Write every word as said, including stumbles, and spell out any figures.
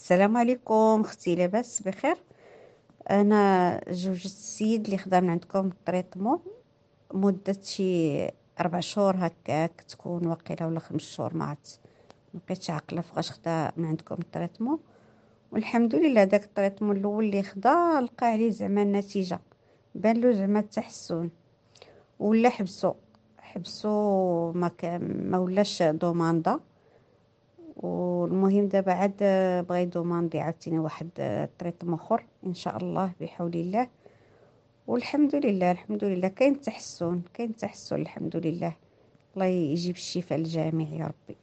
السلام عليكم اختي، لاباس بخير. انا جوجت السيد اللي خدام عندكم التريتمون مدة شي اربع شهور هكاك تكون واقيلا، ولا خمس شهور، ما عرفت. مبقيتش عاقله فاش خدا من عندكم التريتمون. والحمد لله داك التريتمون الاول اللي خدا لقى عليه زعما النتيجة، بان له زعما التحسن. ولا حبسو حبسو ما كان ما ولاش دوماندا. والمهم دابا عاد بغا يدوماندي عاوتاني واحد تريتمون اخر ان شاء الله بحول الله. والحمد لله الحمد لله كاين تحسن كاين تحسن الحمد لله. الله يجيب الشفاء للجميع يا ربي.